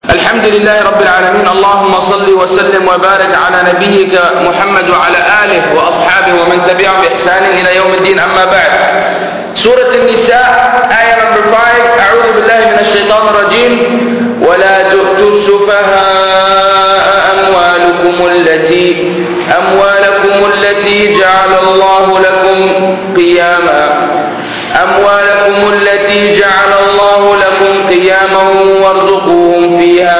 الحمد لله رب العالمين. اللهم صل وسلم وبارك على نبيك محمد وعلى آله وأصحابه ومن تبعهم بإحسان إلى يوم الدين. أما بعد. سورة النساء آية number 5. أعوذ بالله من الشيطان الرجيم. ولا تؤتوا السفهاء أموالكم التي جعل الله لكم قياما وارزقوهم فيها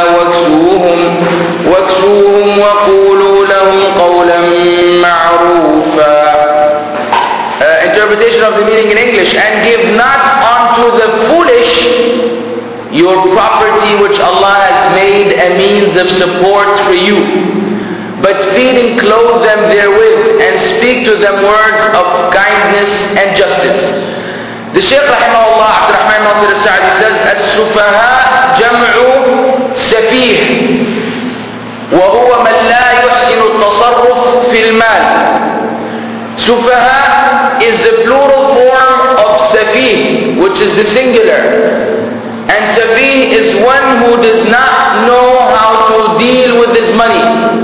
واكسوهم وقولوا لهم قولا معروفا. Interpretation of the meaning in English. And give not unto the foolish your property which Allah has made a means of support for you, but feed and clothe them therewith, and speak to them words of kindness and justice. The Shaykh rahimahullah Abdurrahman Nasir al-Sa'di says, As-sufaha jam'u safih, wa huwa man la yuhsinu at-tasarruf fil mal. Sufaha is the plural form of safih, which is the singular. And safih is one who does not know how to deal with his money.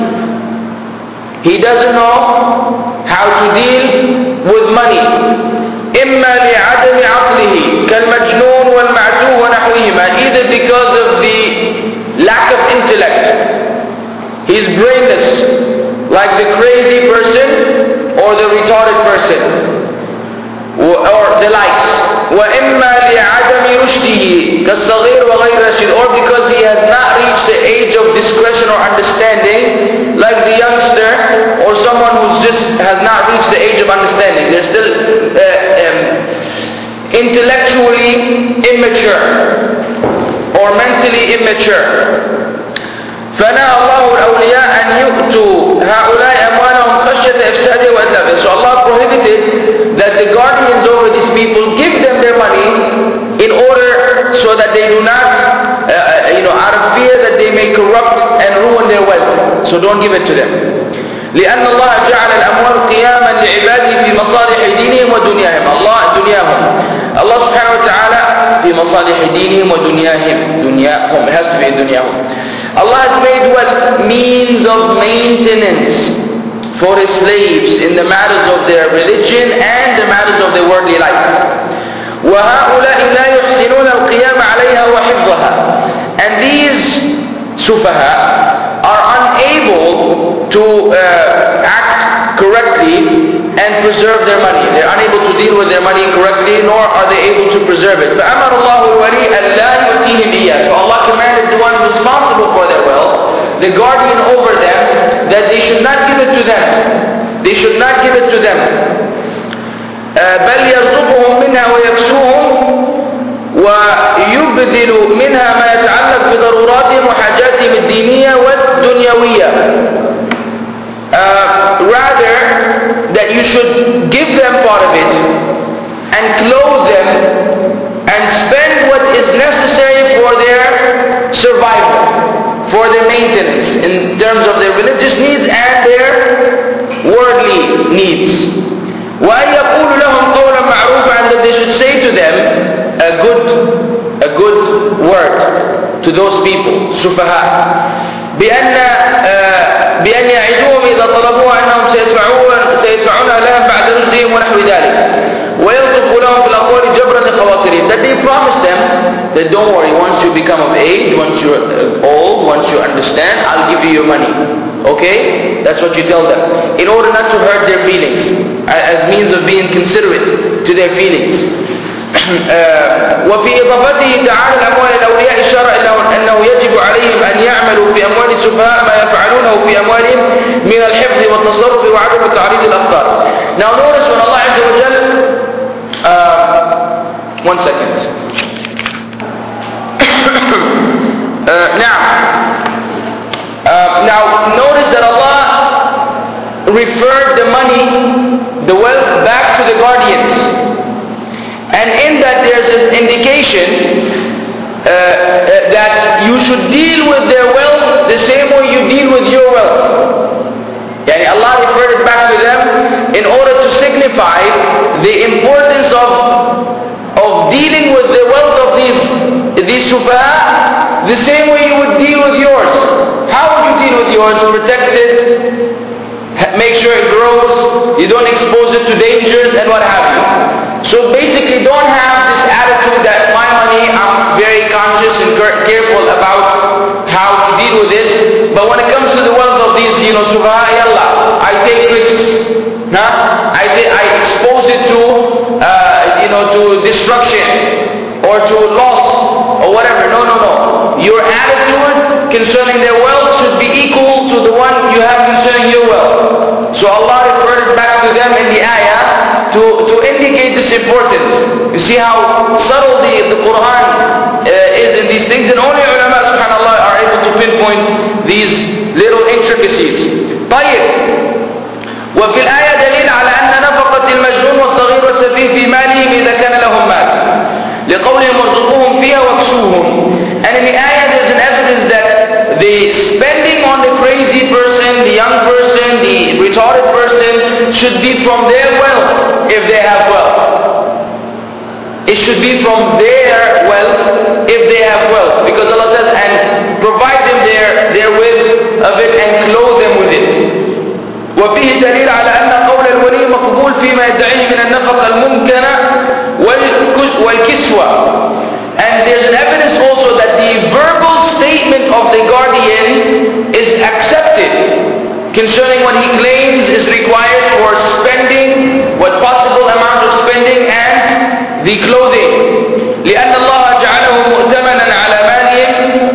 He doesn't know how to deal with money. إما لعدم عقله كالمجنون والمعتوه ونحوهما, either because of the lack of intellect, he's brainless, like the crazy person or the retarded person, or the likes. وإما لعدم رشده كالصغير وغير رشيد, or because he has not reached the age of discretion or understanding, like the youngster or someone who has not reached the age of understanding. They're still intellectually immature or mentally immature. فنهى الله الأولياء أن يؤتوا هؤلاء أموالهم خشية إفسادها وإتلافها. So Allah prohibited that the guardians over these people give them their money in order so that they do not, out of fear that they may corrupt and ruin their wealth. So don't give it to them. لأن الله جعل الأموال قياما لعباده في مصالح دينهم ودنياهم. Allah subhanahu wa ta'ala في مصالح دينهم ودنياهم. دنياهم, it has to be دنياهم. Allah has made wealth means of maintenance for His slaves in the matters of their religion and the matters of their worldly life. وهؤلاء لا يحسنون القيام عليها وحفظها. And these sufaha are unable to act correctly and preserve their money. They're unable to deal with their money correctly, nor are they able to preserve it. فأمر الله الولي ألا يؤتيهم إياه. So Allah commanded the one responsible for their wealth, the guardian over them, that they should not give it to them. They should not give it to them. بل يرزقهم منها ويكسوهم ويبذل منها ما يتعلق بضروراتهم وحاجاتهم الدينية والدنيوية. Rather, that you should give them part of it and clothe them and spend what is necessary for their survival, for their maintenance in terms of their religious needs and their worldly needs. وأن يقول لهم قولا معروفا, and that they should say to them a good word to those people, sufaha. بأن يعدوهم إذا طلبوها أنهم سيدفعونها لهم بعد رشدهم ونحو ذلك, ويلطف لهم في الأقوال جبرا لخواطرهم. That they promise them that don't worry, once you become of age, once you're old, once you understand, I'll give you your money. Okay? That's what you tell them, in order not to hurt their feelings, as means of being considerate to their feelings. وفي إضافته تعالى الأموال الأولياء إشارة إلى أنه يجب عليهم أن يعملوا في أموال السفهاء ما يفعلونه في أموالهم من الحفظ والتصرف وعدم تعريض الأفكار. Now notice when Allah Azza wa Jal, one second. Now notice that Allah referred the money, the wealth, back to the guardians. And in that there's an indication that you should deal with their wealth the same way you deal with your wealth. Yani Allah referred it back to them in order to signify the importance of dealing with the wealth of these sufaha the same way you would deal exposed to dangers and what have you. So basically don't have this attitude that my money, I'm very conscious and careful about how to deal with it. But when it comes to the wealth of these, subhanallah, I take risks. I expose it to destruction or to loss or whatever. No. Your attitude concerning their wealth should be equal to the one you have concerning your wealth. So Allah referred back to them in the ayah to indicate this importance. You see how subtle the Quran is in these things, and only ulama subhanallah are able to pinpoint these little intricacies. طيب. وفي الآية دليل على أن نفقة المجنون والصغير والسفيه في مالهم إذا كان لهم مال لقولهم ارزقوهم فيها واكسوهم. And in the ayah there's an evidence that the spending on the crazy person, the young person, the retarded person should be from their wealth if they have wealth. It should be from their wealth if they have wealth, because Allah says, and provide them therewith of it and clothe them with it. وفيه دليل على أن قول الولي مقبول فيما يدعيه من النفقة الممكنة والكسوة. And there's an evidence also that the verbal statement of the guardian is accepted concerning what he claims is required for spending, what possible amount of spending, and the clothing. لأن الله جعله مؤتمنا على مالهم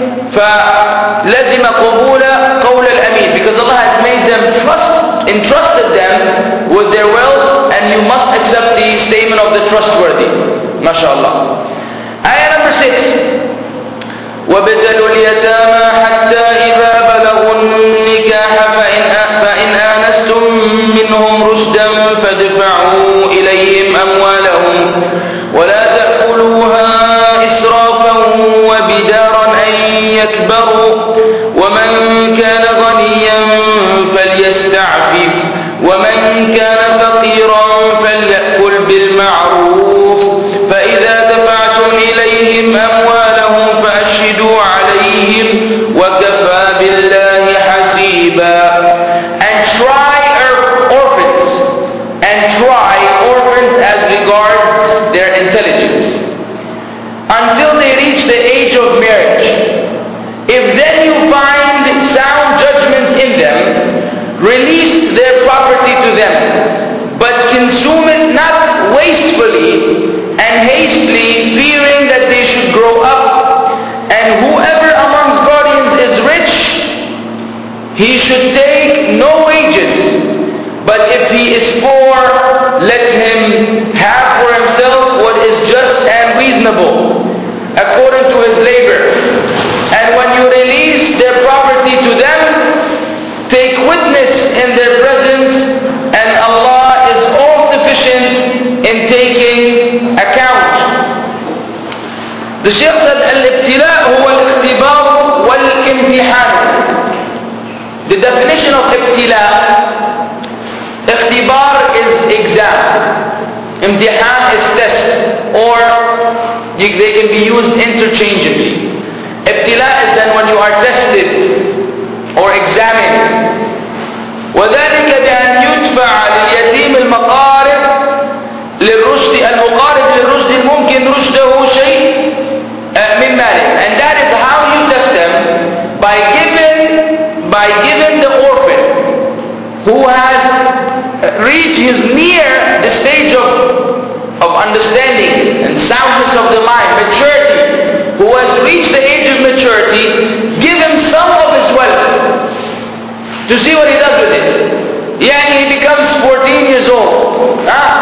فلزم قبول قول الأمين, because Allah has made them entrusted them with their wealth, and you must accept the statement of the trustworthy. MashaAllah. Ayah number 6. وَابْتَلُوا الْيَتَامَى حَتَّى إِذَا بَلَغُوا النِّكَاحَ فَإِنْ آنَسْتُم مِّنْهُمْ رُشْدًا فَادْفَعُوا إِلَيْهِمْ أَمْوَالَهُمْ وَلَا تَأْكُلُوهَا إِسْرَافًا وَبِدَارًا أَن يَكْبَرُوا وَمَنْ كَانَ غَنِيًّا فَلْيَسْتَعْفِفْ وَمَنْ كَانَ فَقِيرًا فَلْيَأْكُلْ بِالْمَعْرُوفِ فَإِذَا دَفَعْتُمْ إِلَيْهِمْ أَمْوَالَهُمْ فَأَشْهِدُوا عَلَيْهِمْ وَكَفَى بِاللَّهِ حَسِيبًا. And try orphans as regards their intelligence until they reach the age of marriage. If then you find sound judgment in them, release their property to them, but consume it not wastefully and hastily, fearing that they should grow up. And whoever amongst guardians is rich, he should take no wages, but if he is poor, let him have for himself what is just and reasonable, according to his labor. And when you release their property to them, take witness in their presence, and Allah is all sufficient in taking account. The Shaykh said, Al-ibtila' huwa al-ikhtibar wal-imtihan. The definition of ibtila', ikhtibar is exam, imtihan is test, or they can be used interchangeably. Ibtila' is then when you are tested or examined. وذلك بأن يدفع لليتيم المقارب للرشد المقارب للرشد الممكن رشده شيء من ماله. And that is how you test them, by giving the orphan who has reached his near the stage of understanding and soundness of the mind, maturity, who has reached the age of maturity, give him some of his wealth to see what he does with it. Yeah, he becomes 14 years old.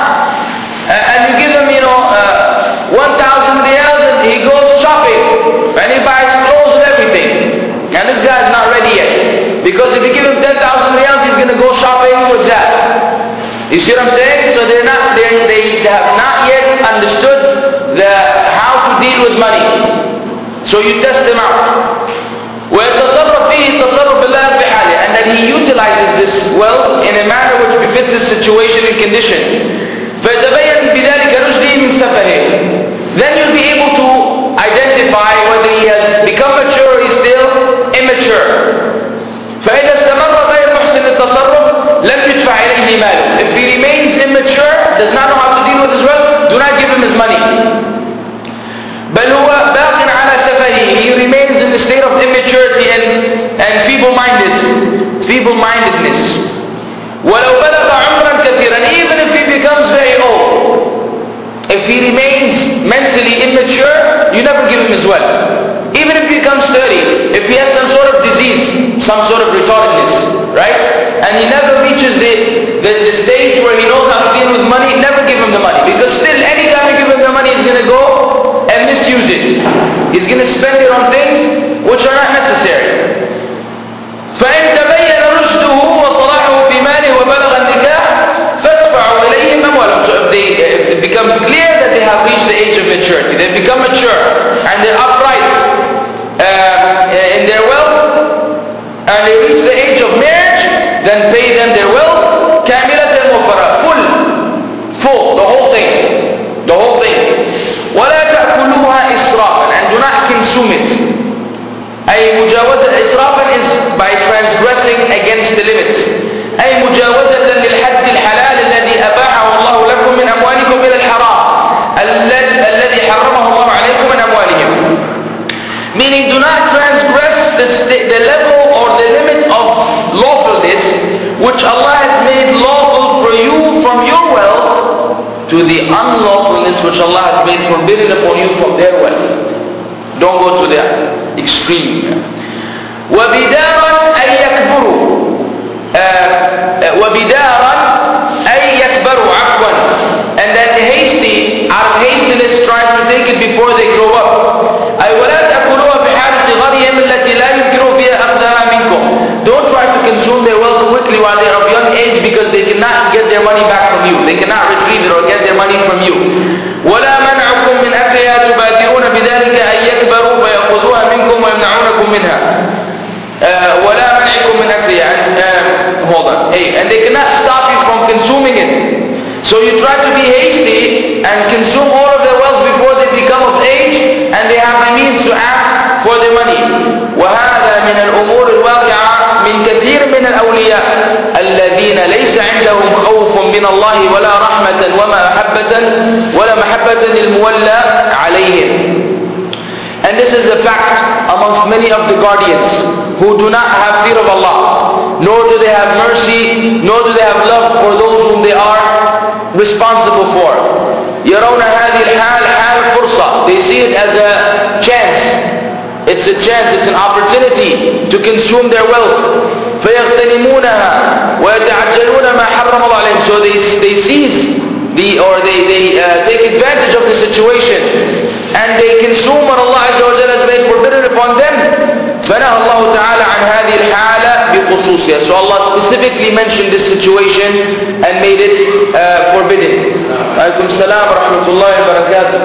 And you give him, 1,000 riyals and he goes shopping. And he buys clothes and everything. And this guy is not ready yet. Because if you give him 10,000 riyals, he's going to go shopping with that. You see what I'm saying? So they have not yet understood how to deal with money. So you test them out. ويتصرف فيه التصرف بالله بحاله, and that he utilizes this wealth in a manner which befits his situation and condition. فيتبين بذلك رشده من سفهه. Then you'll be able to identify whether he has become mature or he's still immature. فإذا استمر غير محسن التصرف لم يدفع إليه ماله. If he remains immature immaturity and feeble-mindedness. وَلَوْ بَلَغَ عُمْرًا كَثِيرًا, even if he becomes very old, if he remains mentally immature, you never give him his wealth. Even if he becomes 30, if he has some sort of disease, some sort of retardedness, right? And he never reaches the stage where he knows how to deal with money, never give him the money. Because still, any time you give him the money, he's going to go and misuse it. He's going to spend it on things which are not necessary. فَإِنْ تَبَيَّنَ رُشْدُهُ وَصَلَاحُهُ فِي مَالِهِ وَبَلَغَ النِّكَاحَ فَادْفَعُوا إِلَيْهِمْ أَمْوَالَهُم. So if it becomes clear that they have reached the age of maturity, they've become mature, and they're upright in their wealth, and they reach the age of marriage, then pay them their wealth, كَامِلَةً وَفَرًا, full, the whole thing. وَلَا تَأْكُلُوهَا إِسْرَافًا, and do not consume it. أي مجاوزة إسرافا is by transgressing against the limits. أي مجاوزة للحد الحلال الذي أباحه الله لكم من أموالكم إلى الحرام الذي حرمه الله عليكم من أموالهم. Meaning, do not transgress the level or the limit of lawfulness which Allah has made lawful for you from your wealth to the unlawfulness which Allah has made forbidden upon you from their wealth. Don't go to the extreme. وَبِدَارًا أَيْ يَكْبَرُوا عَفْوًا, and then out of hastiness tries to take it before they grow up. أي وَلَا تَأْكُلُوهَا بِحَالَةِ غَرِيهِمْ الَّتِي لَا يُمْكِنُ فِيهَا أَخْذَهَا مِنْكُمْ. Don't try to consume their wealth quickly while they are of young age, because they cannot get their money back from you. They cannot retrieve it or get their money from you. وَلَا مَنْعُكُمْ مِنْ أَكْلِهَا تُبَادِرُونَ بِذَلِكَ أَنْ يَكْبَرُوا فَيَأْخُذُوهَا مِنْكُمْ وَيَمْنَعُونَكُمْ مِنْهَا. وَلَا مَنْعِكُمْ مِنْ أَكْلِهَا. And they cannot stop you from consuming it. So you try to be hasty and consume all of their wealth before they become of age, and they have the means to ask for their money. وَهَذَا مِنَ الْأُمُورِ الْوَاقِعَةِ مِنْ كَثِيرٍ مِنَ الْأَوْلِيَاءِ الَّذِينَ لَيْسَ عِنْدَهُمْ خَوْفٌ مِنَ اللَّهِ وَلَا رَحْمَةً وَلَا مَحَبَّةً لِلْمُوَلَّى عَلَيْهِمْ. And this is a fact amongst many of the guardians who do not have fear of Allah, nor do they have mercy, nor do they have love for those whom they are responsible for. يرون هذه الحال حال فرصة. They see it as a chance. It's a chance, it's an opportunity to consume their wealth. فيغتنمونها ويتعجلون ما حرم الله عليهم. So they seize they take advantage of the situation, and they consume what Allah Azza wa Jalla has made forbidden upon them. فنهى الله تعالى عن هذه الحالة بخصوصها. So Allah specifically mentioned this situation and made it forbidden. عليكم السلام ورحمة الله وبركاته.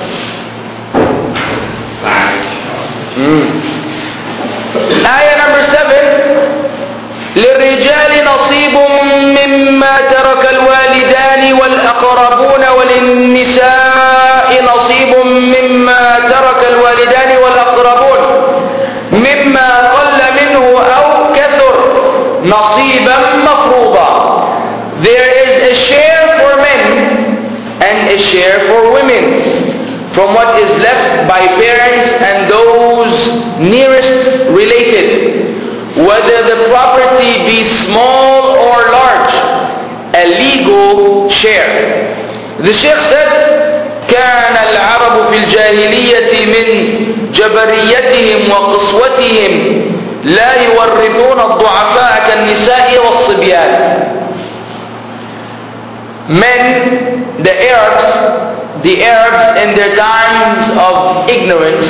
آية number 7. للرجال نصيب مما ترك الوالدان والأقربون وللنساء نصيب مما ترك الوالدان والأقربون مما قل منه أو كثر نصيبا مفروضا. There is a share for men and a share for women from what is left by parents and those nearest related, whether the property be small or large, a legal share. The Shaykh said, كان العرب في الجاهلية من جبريتهم وقسوتهم لا يورثون الضعفاء كالنساء والصبيان. Men, the Arabs in their times of ignorance,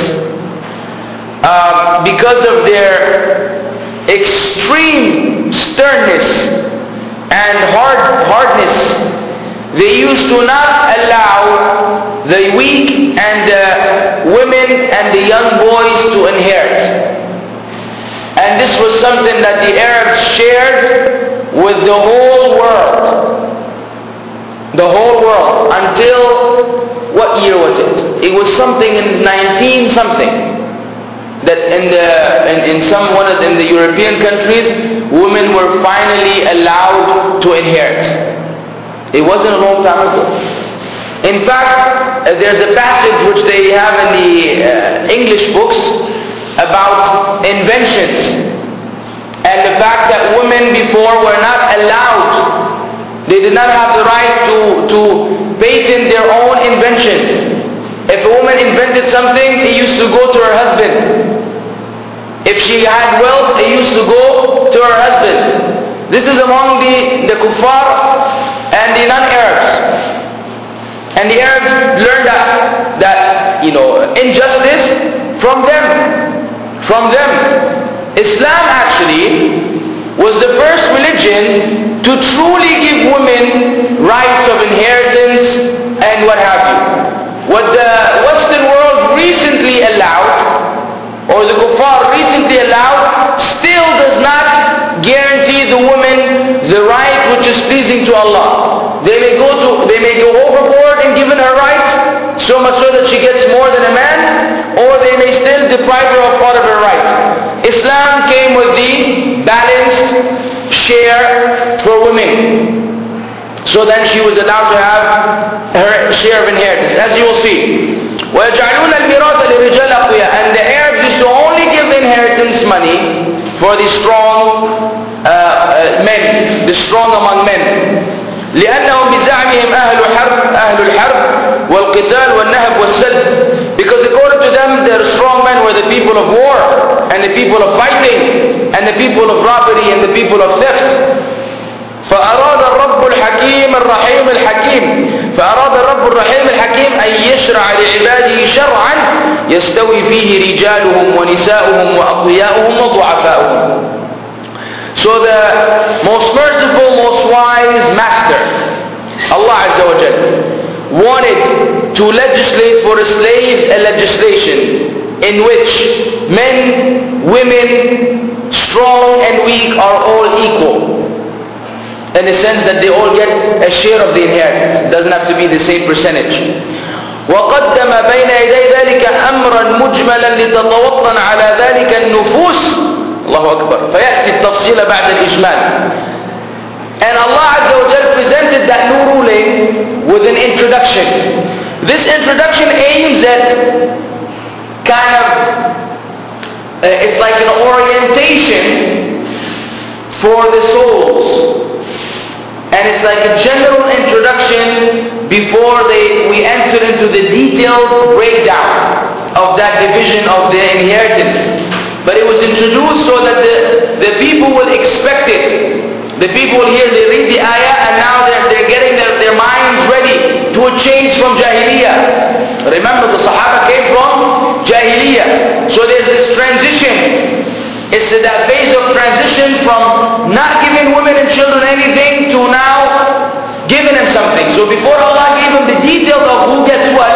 because of their extreme sternness and hardness, they used to not allow the weak and the women and the young boys to inherit. And this was something that the Arabs shared with the whole world. The whole world, until, what year was it? It was something in 19 something. That in the European countries, women were finally allowed to inherit. It wasn't a long time ago. In fact, there's a passage which they have in the English books about inventions and the fact that women before were not allowed. They did not have the right to patent their own inventions. If a woman invented something, it used to go to her husband. If she had wealth, it used to go to her husband. This is among the kuffar and the non-Arabs. And the Arabs learned that injustice from them. Islam actually was the first religion to truly give women rights of inheritance and what have you. What the Western world recently allowed, or the kuffar recently allowed, still does not guarantee the woman the right which is pleasing to Allah. They may go overboard in giving her rights, so much so that she gets more than a man, or they may still deprive her of part of her rights. Islam came with the balanced share for women. So then she was allowed to have her share of inheritance, as you will see. وَيَجْعَلُونَ الْمِيرَاثَ لِلرِّجَالِ أَقْوِيَاءَ. And the Arabs used to only give inheritance money for the strong men, the strong among men. لأنهم بزعمهم أهل الحرب والقتال والنهب والسلب. Because according to them, the strong men were the people of war, and the people of fighting, and the people of robbery, and the people of theft. فأراد الرب الحكيم الرحيم أن يشرع لعباده شرعا يستوي فيه رجالهم ونساؤهم وأقوياؤهم وضعفاؤهم. So the most merciful, most wise master, Allah Azza wa Jal, wanted to legislate for slaves a legislation in which men, women, strong and weak are all equal. In the sense that they all get a share of the inheritance. It doesn't have to be the same percentage. وقدم بين يدي ذلك أمرا مجملا لتتوطن على ذلك النفوس. الله أكبر. فيأتي التفصيل بعد الإجمال. And Allah Azza wa Jal presented that new ruling with an introduction. This introduction aims at kind of, it's like an orientation for the souls. And it's like a general introduction before we enter into the detailed breakdown of that division of the inheritance. But it was introduced so that the people will expect it. The people will hear, they read the ayah, and now they're getting their minds ready to a change from Jahiliyyah. Remember, the Sahaba came from Jahiliyyah. So there's this transition. It's that phase of transition from not giving women and children anything to now giving them something. So before Allah gave them the details of who gets what,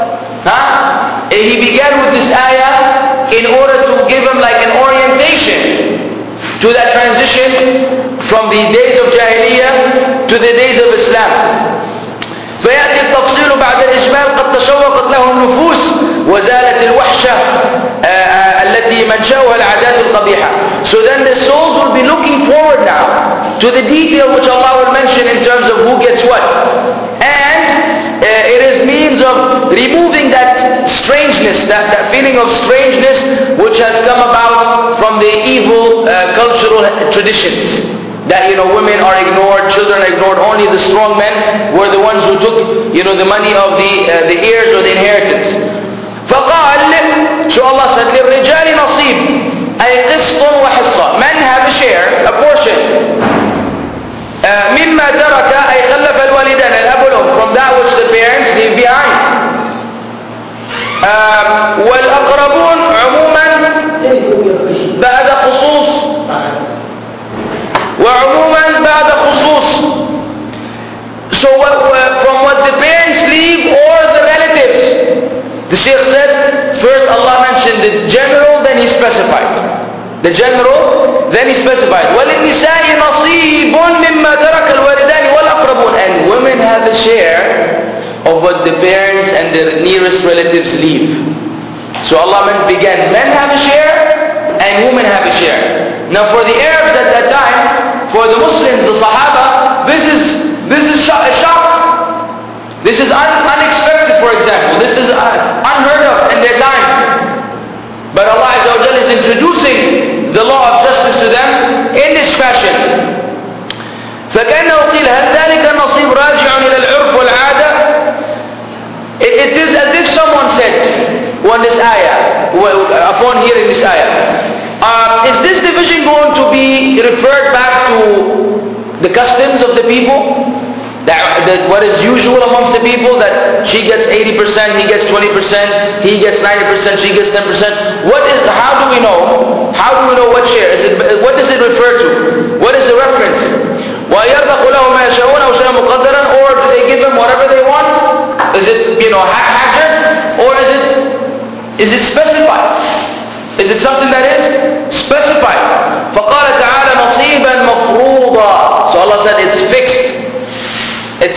He began with this ayah in order to give them like an orientation to that transition from the days of Jahiliyyah to the days of Islam. فيأتي التفصيل بعد الإجمال قد تشوقت له النفوس وزالت الوحشة التي منشأها العادات القبيحة. So then the souls will be looking forward now to the detail which Allah will mention in terms of who gets what. And it is means of removing that strangeness, that feeling of strangeness which has come about from the evil cultural traditions. That women are ignored, children are ignored. Only the strong men were the ones who took the money of the heirs or the inheritance. فقال, so Allah said, للرجال نصيب أي قسط وحصة. Men have a share, a portion. مما ترك أي خلف الوالدان الأب والأم, from that which the parents leave behind. والأقربون عموما بعد خصوص. وعموما بعد خصوص. So from what the parents leave or the relatives. The Shaykh said, first Allah mentioned the general, then He specified. The general, then He specified. وَلِلنِّسَاءِ نَصِيبٌ مِمَّا تَرَكَ الْوَالِدَانِ وَالْأَقْرَبُونَ. And women have a share of what the parents and their nearest relatives leave. So Allah began, men have a share and women have a share. Now for the Arabs at that time, for the Muslims, the Sahaba, this is a shock. This is unexpected, for example. This is unheard of in their time. But Allah Azza wa imposing the law of justice to them in this fashion. فكأنه قيل هل ذلك النصيب راجع إلى العرف والعادة. It is as if someone said on this ayah, upon hearing this ayah, is this division going to be referred back to the customs of the people? That what is usual amongst the people, that she gets 80%, he gets 20%, he gets 90%, she gets 10%. How do we know? How do we know what share? What does it refer to? What is the reference? وَيَرْزَقُ لَهُ مَا يَشَاءُونَ أَوْ شَيْئًا مُقَدَّرًا, or do they give them whatever they want? Is it, haphazard, or is it specified? Is it something that is specified? فَقَالَ تَعَالَى نَصِيبًا مَفْرُوضًا. So Allah said it's fixed. It's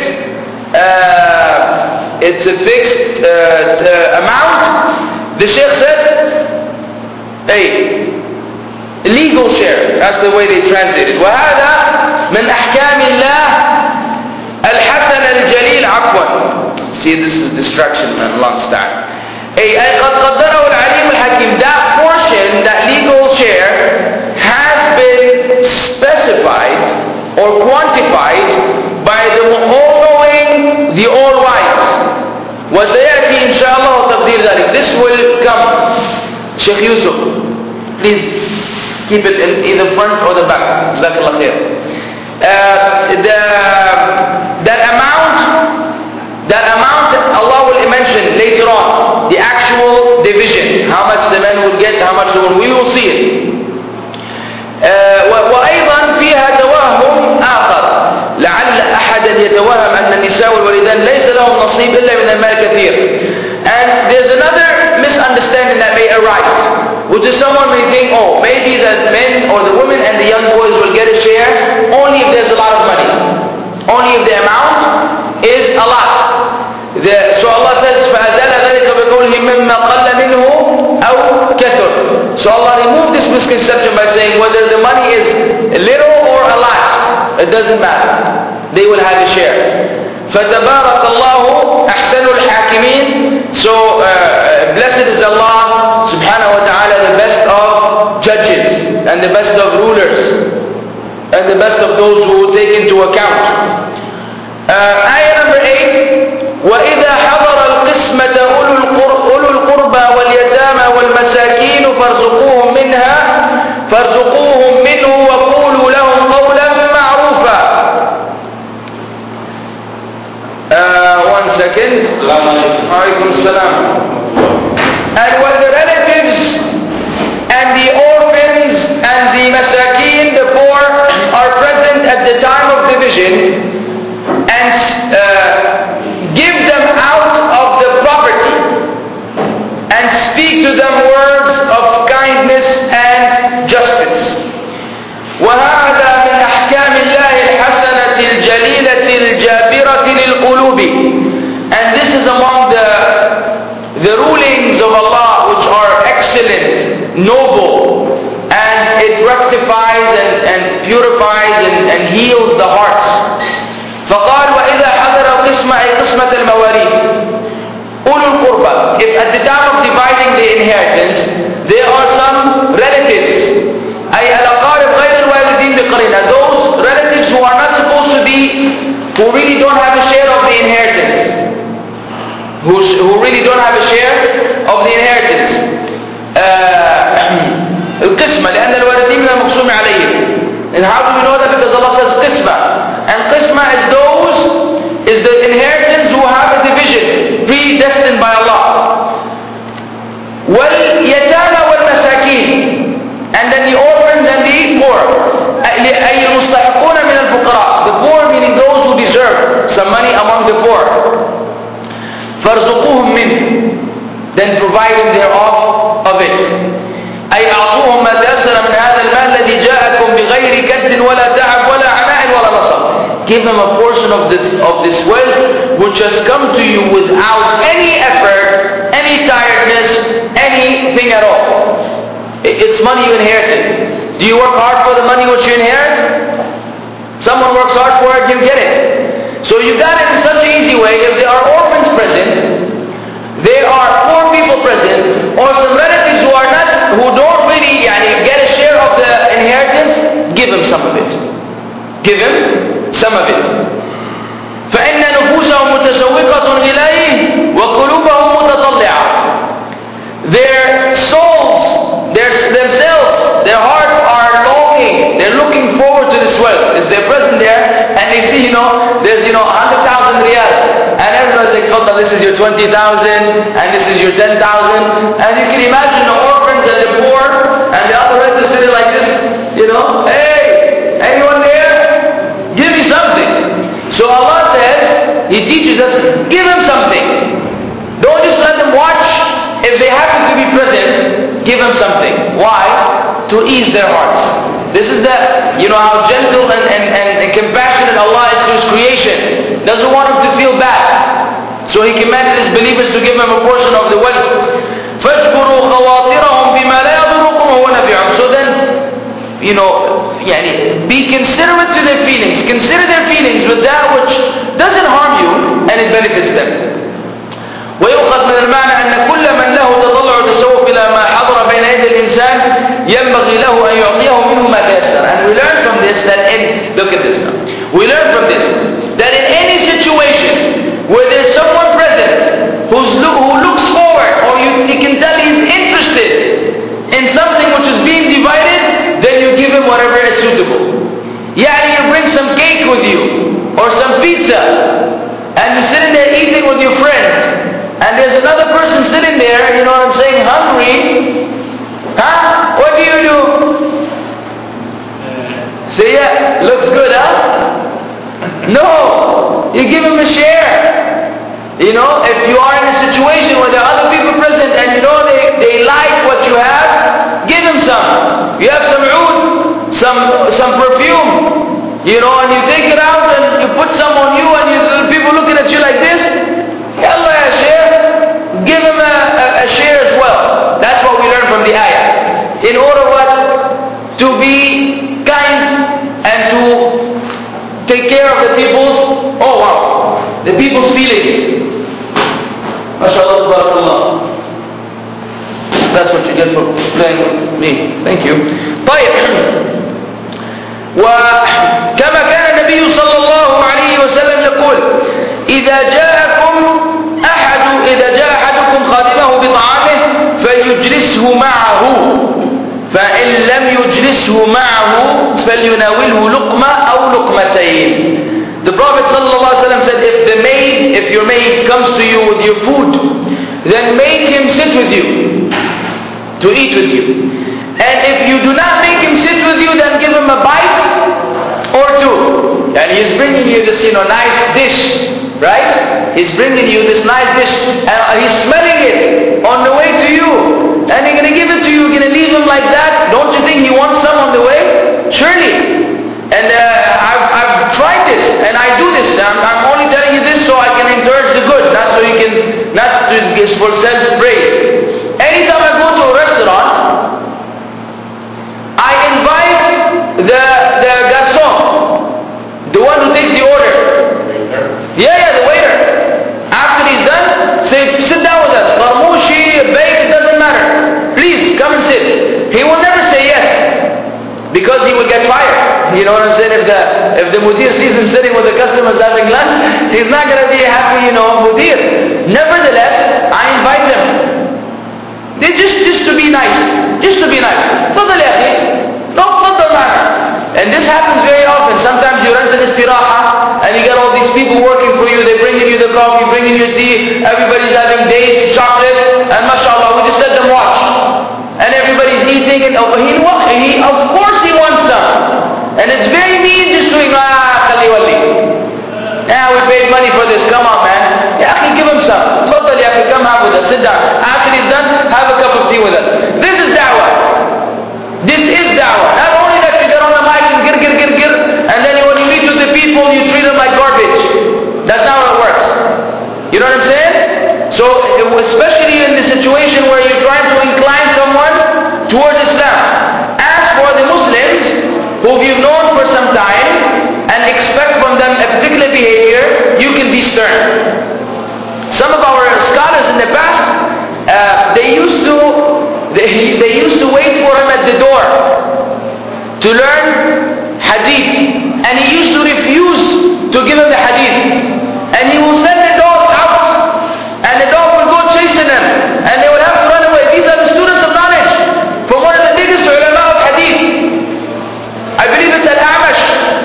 a fixed amount. The Shaykh said, legal share. That's the way they translate it. وهذا من أحكام الله الحسن الجليل. عفوا. See, this is distraction and long start. قد قدره العليم الحكيم. That portion, that legal share, has been specified or quantified by the all-knowing, the all-wise. وسيأتي إن شاء الله تقدير ذلك. This will come. Sheikh Yusuf, please keep it in either front or the back. Jazakallah khair. That amount Allah will mention later on, the actual division, how much the men will get, how much the women. We will see it. وأيضا فيها توهم آخر. لعل أحدا يتوهم أن النساء والولدان ليس لهم نصيب إلا من المال كثير. And there's another misunderstanding that may arise, which is someone may think, maybe the men or the women and the young boys will get a share only if there's a lot of money, only if the amount is a lot. So Allah says, فَأَزَالَ ذَلِكَ بِقَوْلِهِ مِمَّا قَلَّ مِنْهُ أَوْ كَثُرَ. So Allah removed this misconception by saying whether the money is little or a lot, it doesn't matter. They will have a share. فَتَبَارَكَ اللَّهُ أَحْسَنُ الْحَاكِمِينَ. So blessed is Allah subhanahu wa ta'ala, the best of judges and the best of rulers and the best of those who take into account. Ayah number 8. وَإِذَا حَضَرَ الْقِسْمَةَ أُولُو الْقُرْبَى وَالْيَتَامَى وَالْمَسَاكِينُ فَارْزُقُوهُم مِّنْهُ وَقُولُوا لَهُمْ قَوْلًا مَّعْرُوفًا. One second. Alaykum salam. And when the relatives and the orphans and the masakeen, the poor, are present at the time of division, and give them out of the property and speak to them words of kindness and justice. وهذا من أحكام الله الحسنة الجليلة الجابرة للقلوب. And this is among the rulings of Allah, which are excellent, noble, and it rectifies and purifies and heals the hearts. فقال وإذا حضر القسمة أي قسمة المواريث أولو القربى. If at the time of dividing the inheritance there are some relatives, أي الأقارب غير الوالدين بقرينة, those relatives who are not supposed to be, who really don't have a share of the inheritance, who really don't have a share of the inheritance. القسمة لأن الوالدين من المقسوم عليهم. And how do we know that? Because Allah says qisma. And qisma is the inheritance who have a division predestined by Allah. وَالْيَتَامَى وَالْمَسَاكِينَ. And then the orphans and the poor. أي المستحقون من الفقراء. The poor meaning those who deserve some money among the poor. فَارْزُقُوهُم مِّنْهُ. Then provide them thereof of it. أي أعطوهم ما تيسر من هذا المال الذي جاءكم بغير كد ولا تعب ولا عناء ولا نصب. Give them a portion of this wealth which has come to you without any effort, any tiredness, anything at all. It's money you inherited. Do you work hard for the money which you inherit? Someone works hard for it, you get it. So you've done it in such an easy way. If there are orphans present, there are poor people present, or some relatives who don't really give him some of it. Give him some of it. فإن نفوسهم متشوقة إليه وقلوبهم متطلعة. Their souls, themselves, their hearts are longing. They're looking forward to this wealth. As they're present there and they see, there's 100,000 riyal, and everybody's like, "Fadda, this is your 20,000, and this is your 10,000." And you can imagine the orphans and the poor, and the other end is sitting like this, "Hey, anyone there? Give me something." So Allah says, He teaches us, give them something. Don't just let them watch. If they happen to be present, give them something. Why? To ease their hearts. This is how gentle and compassionate Allah is to His creation. Doesn't want them to feel bad. So He commanded His believers to give them a portion of the wealth. فَاجْبُرُوا خَوَاطِرَهُمْ بِمَا لَا يَضُرُّكُمْ وَهُوَ نَفِعُكُمْ. So then, be considerate to their feelings. Consider their feelings with that which doesn't harm you and it benefits them. ويؤخذ من المعنى أن كل من له تطلع وتشوق إلى ما حضر بين يدي الإنسان ينبغي له أن يعطيه منه ما تيسر. And we learn from this that look at this now. We learn from this that in any situation where there's someone present who looks forward, or you can tell he's interested in something which is being divided, then you give him whatever is suitable. You bring some cake with you or some pizza, and you're sitting there eating with your friend, and there's another person sitting there, hungry. What do? Say, yeah, looks good, huh? No, you give him a share. If you are in a situation where there are other people present and they like what you have, give them some. You have some oud, some perfume, and you take it out and you put some on you, and people looking at you like this. Yalla ya share. Give them a share as well. That's what we learn from the ayah. In order what? To be kind and to take care of the people's feelings. MashaAllah, barakallah. That's what you get for playing with me. Thank you. طيب. وكما كان النبي صلى الله عليه وسلم يقول: إذا جاء أحدكم خادمه بطعامه فليجلسه معه، فإن لم يجلسه معه فليناوله لقمة أو لقمتين. The Prophet ﷺ said, if your maid comes to you with your food, then make him sit with you, to eat with you. And if you do not make him sit with you, then give him a bite or two. And he's bringing you this, nice dish, right? He's bringing you this nice dish, and he's smelling it on the way to you. And he's going to give it to you, you're going to leave him like that? Don't you think he wants some on the way? Surely. And I've tried this, and I do this. I'm only telling you this so I can encourage the good, not for self-praise. Anytime I go to a restaurant, I invite the garçon, the one who takes the order. Yeah, the waiter. After he's done, say, sit down with us. Marmoushi, baked, it doesn't matter. Please, come and sit. He will never say yes, because he will get fired. You know what I'm saying? If the mudir sees him sitting with the customers having lunch, he's not going to be a happy, mudir. Nevertheless, I invite them. They just to be nice. Just to be nice. Fadal ya akhi. No, fadal ma'ana. And this happens very often. Sometimes you rent an istiraha, and you get all these people working for you. They're bringing you the coffee, bringing you tea. Everybody's having dates, chocolate, and mashallah, we just let them watch. And everybody's eating, and of course he wants some. And it's very mean just doing, khali wali. Yeah, we paid money for this, come on man. Yeah, give him some. Fadal ya akhi, come have with us, sit down. After he's done, have a cup of tea with us. This is da'wah. This is da'wah. Not only that you get on the mic and gir, and then when you meet with the people, you treat them like garbage. That's not how it works. You know what I'm saying? So, especially in the situation where you're trying to incline someone towards Islam, ask for the Muslims who you've known for some time and expect from them a particular behavior. You can be stern. Some of our scholars in the past, they used to wait for him at the door. to learn hadith, and he used to refuse to give him the hadith, and he will send the dog out, and the dog will go chasing them, and they will have to run away. These are the students of knowledge from one of the biggest ulama of hadith. I believe it's Al-A'mash.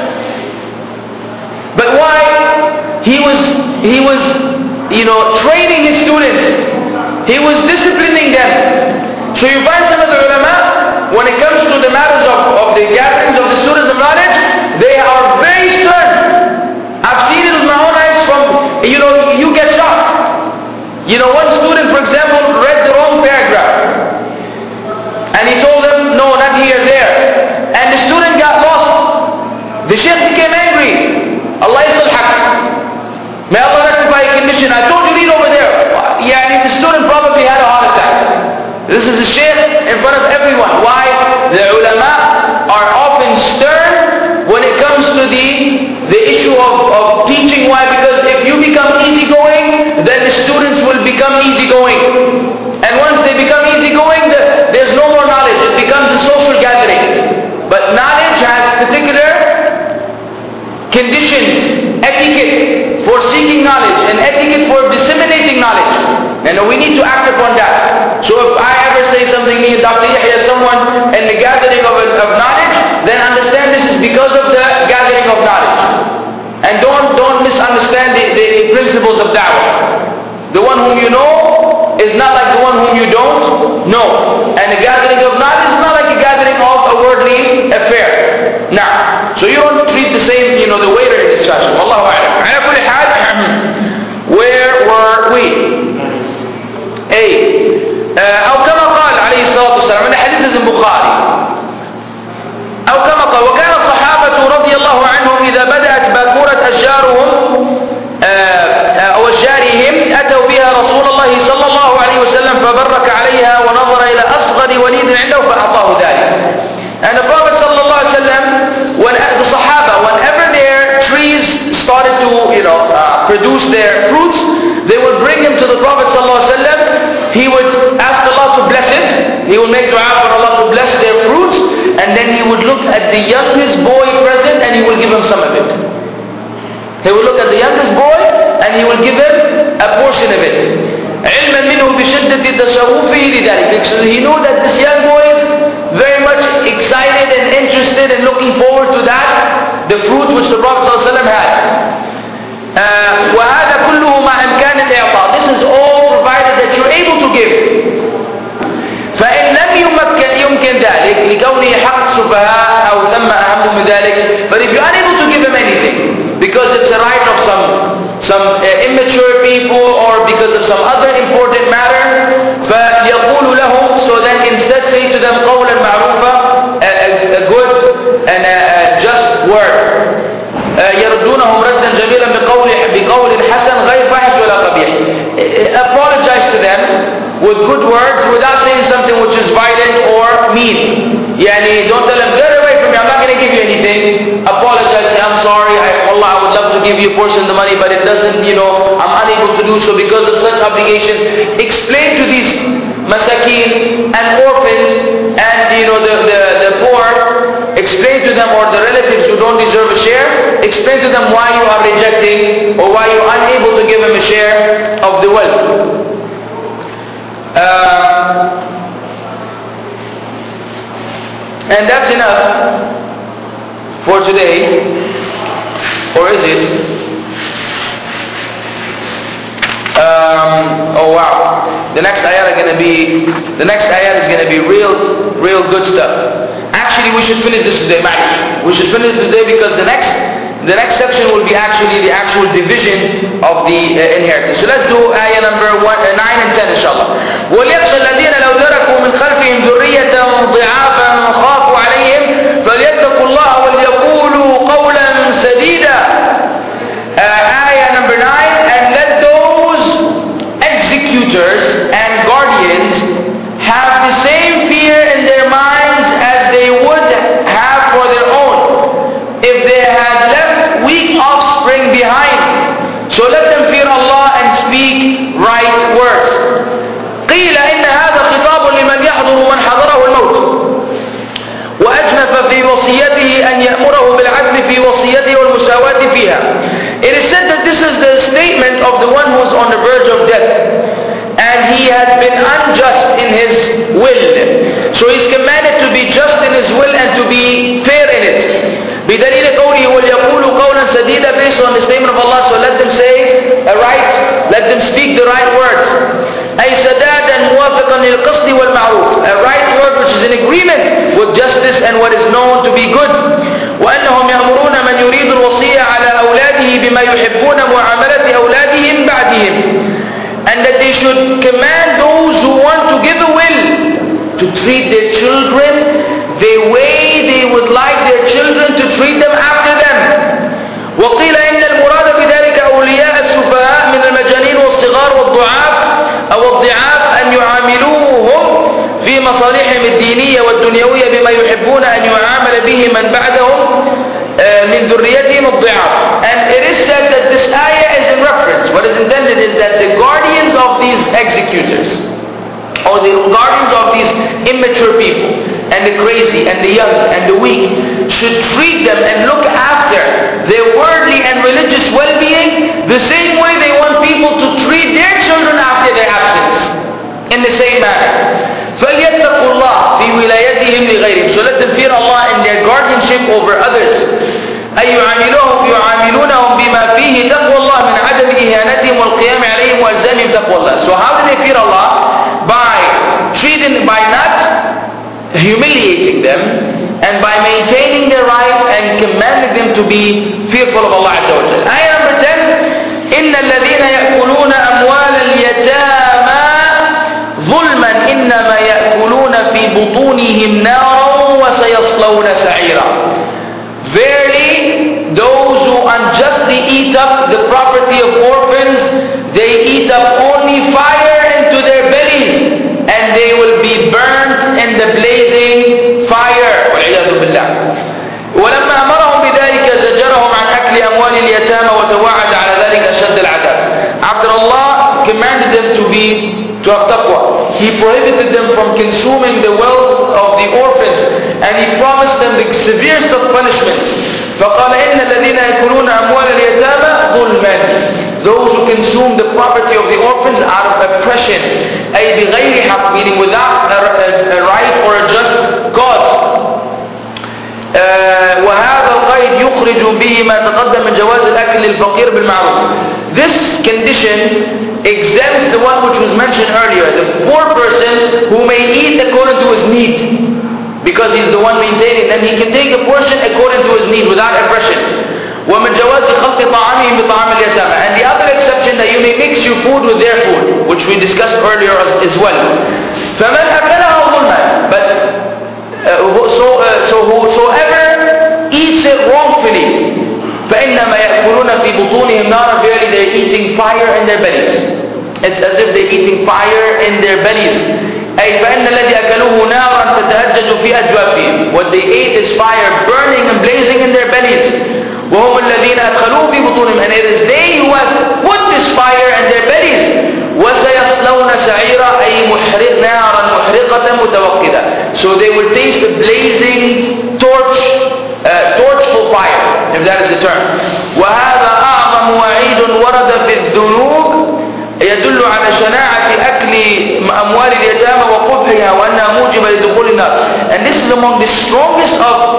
But why? He was training his students. He was disciplining them. So you find some of the ulama, when it comes to the matters of the gatherings of the students of knowledge, they are very stern. I've seen it with my own eyes from, you get shocked. One student, for example, read the wrong paragraph. And he told them, no, not here, there. And the student got lost. The sheikh became angry. Allah yasal-haq. May Allah rectify your condition. I told you read over there. The student probably had a heart attack. This is the sheikh in front of everyone. Why? The ulama are often stern when it comes to the issue of teaching. Why? Because if you become easygoing, then the students will become easygoing. And once they become easygoing, there's no more knowledge. It becomes a social gathering. But knowledge has particular conditions, etiquette for seeking knowledge, and etiquette for disseminating knowledge. And we need to act upon that. So if I ever say something, me and Dr. Yahya, someone in the gathering of knowledge, then understand this is because of the gathering of knowledge. And don't misunderstand the principles of da'wah. The one whom you know is not like the one whom you don't know. And the gathering of knowledge is not like a gathering of a worldly affair. Now, so you don't treat the same, the waiter in this fashion. Wallahu a'lam. Ala kulli hal, where were we? أو كما قال عليه الصلاة والسلام من حديث البخاري، أو كما قال وكان الصحابة رضي الله عنهم إذا بدأت باكورة أشجارهم أو أشجارهم أتوا بها رسول الله صلى الله عليه وسلم فبرك عليها ونظر إلى أصغر وليد عنده فأعطاه ذلك. And the Prophet صلى الله عليه وسلم, when the Sahaba, whenever their trees started to produce their fruits, they would bring him to the Prophet صلى الله عليه وسلم. He would ask Allah to bless it. He would make dua for Allah to bless their fruits, and then he would look at the youngest boy present and he would give him some of it. He would look at the youngest boy and he would give him a portion of it. علما منه بشدة تشوفه لذلك. Because he knew that this young boy is very much excited and interested and looking forward to that, the fruit which the Prophet ﷺ had. وهذا كله مع إمكان الإعطاء. This is all provided that you're able to give. فإن لم يمكن ذلك لكونه حق سفهاء أو ثم أهم من ذلك. But if you're unable to give him anything because it's a right of some immature people or because of some other important matter, فيقول لهم, so then instead say to them قولا معروفا, a good and a just word. يردونهم ردا جميلا بقول حسن غير فاحش ولا قبيح. Apologize to them with good words without saying something which is violent or mean. Don't tell them, get away from me, I'm not going to give you anything. Apologize, say, I'm sorry, Allah, I would love to give you a portion of the money, but it doesn't, I'm unable to do so because of such obligations. Explain to these masakin and orphans and the poor, explain to them, or the relatives who don't deserve a share, explain to them why you are rejecting or why you are unable to give them a share of the wealth. And that's enough for today, or is it? Oh wow! The next ayat is going to be real good stuff. Actually, we should finish this today. We should finish this today because the next section will be actually the actual division of the inheritance. So let's do ayah number 9 and 10 inshallah. وَلْيَخْشَى الَّذِينَ لَوْ تَرَكُوا مِنْ خَلْفِهِمْ ذُرِّيَّةً ضِعَافًا خَافُوا عَلَيْهِمْ فَلْيَتَّقُوا اللَّهَ وَلْيَقُولُوا قَوْلًا سَدِيدًا. Ayah number 9, and let those executors and guardians have the same fear in their minds as they would have for their own if they had left weak offspring behind. So let them fear Allah and speak right words. قيل إن هذا خطاب لمن يحضر من حضره الموت وأجنف في في وصيته والمساواة فيها. It is said that this is the statement of the one who is on the verge of death, and he has been unjust in his will. So he's commanded to be just in his will and to be fair in it. بدليل قوله وَلْيَقُولُوا قَوْلًا سَدِيدًا, based on the statement of Allah, so let them say let them speak the right words. أي سدادا موافقا للقصد والمعروف, a right word which is in agreement with justice and what is known to be good. وأنهم يأمرون من يريد الوصية على أولاده بما يحبون معاملة أولادهم بعدهم, and that they should command those who want to give a will to treat their children the way they would like their children to treat them after them. وقيل إن المراد بذلك أولياء السفهاء من المجانين والصغار والضعاف أو الضعاف أن يعاملوهم في مصالحهم الدينية والدنيوية بما يحبون أن يعامل به من بعدهم من ذريتهم الضعاف. And it is said that this ayah is in reference. What is intended is that the guardians of these executors, or the guardians of these immature people, and the crazy, and the young, and the weak, should treat them and look after their worldly and religious well-being the same way they want people to treat their children after their absence, in the same manner. فَلْيَتَّقُوا اللَّهِ فِي وِلَايَتِهِمْ لِغَيْرِهِمْ, so let them fear Allah in their guardianship over others. أي يعاملونهم بما فيه تقوى الله من عدم إهانتهم والقيام عليهم وألزامهم تقوى الله. So how do they fear Allah? By not humiliating them, and by maintaining their right and commanding them to be fearful of Allah Azza wa Jalla. Ayah number 10, إن الذين يأكلون أموال اليتامى ظلما إنما يأكلون في بطونهم نارا وسيصلون سعيرا. Verily, those who unjustly eat up the property of orphans, they eat up only fire into their bellies, and they will be burnt in the blazing fire. وَالْعِيَاذُ بِاللَّهِ. ولما أمرهم بذلك زجرهم عن أكل أموال اليتامى وتوعد على ذلك أشد العذاب. After Allah commanded them to have taqwa, He prohibited them from consuming the wealth of the orphans, and He promised them the severest of punishments. فقال إن الذين يأكلون أموال اليتامى ظلما, those who consume the property of the orphans out of oppression, أي بغير حق, meaning without a right or a just cause. وهذا القيد يخرج به ما تقدم من جواز الأكل للفقير بالمعروف. This condition exempts the one which was mentioned earlier, the poor person who may eat according to his need, because he's the one maintaining, then he can take a portion according to his need without oppression. ومن جواز خلط طعامهم بطعام اليتامى, and the other exception that you may mix your food with their food, which we discussed earlier as well. فمن أكلها ظلما, but so whosoever eats it wrongfully, فإنما يأكلون في بطونهم نارا, verily they're eating fire in their bellies. It's as if they're eating fire in their bellies. أي فإن الذي أكلوه نارا تتهجج في أجوافهم, what they ate is fire burning and blazing in their bellies. وهم الذين أدخلوه في بطونهم, and it is they who have put this fire in their bellies. وسيصلون سعيرا, أي نارا محرقة متوقدة, so they will taste the blazing torchful fire, if that is the term. وهذا أعظم وعيد ورد في الذنوب يدل على شناعة أكل أموال اليتامى وقبحها وأنها موجبة لدخول النار. And this is among the strongest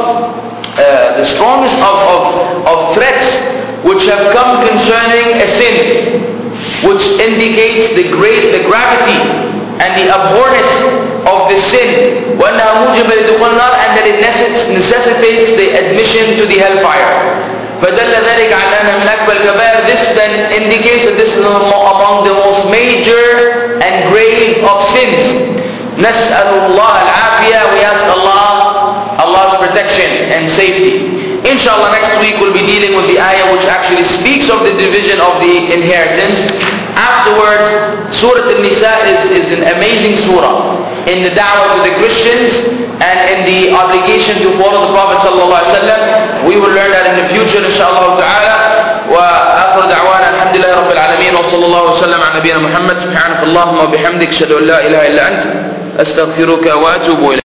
of threats which have come concerning a sin, which indicates the gravity and the abhorrence of the sin, وأنها موجبة لدخول النار, and that it necessitates the admission to the hellfire. فدل ذلك على أنها من أكبر الكبائر. This then indicates that this is among the most major and grave of sins. نسأل الله العافية, we ask Allah's protection and safety. Inshallah, next week we'll be dealing with the ayah which actually speaks of the division of the inheritance. Afterwards, Surah An-Nisa is an amazing surah in the da'wah to the Christians and in the obligation to follow the Prophet ﷺ. We will learn that in the future, inshallah ta'ala. وآخر دعوانا الحمد لله رب العالمين وصلى الله وسلم على نبينا محمد. سبحانك اللهم وبحمدك أشهد أن لا إله إلا أنت أستغفرك وأتوب إليك.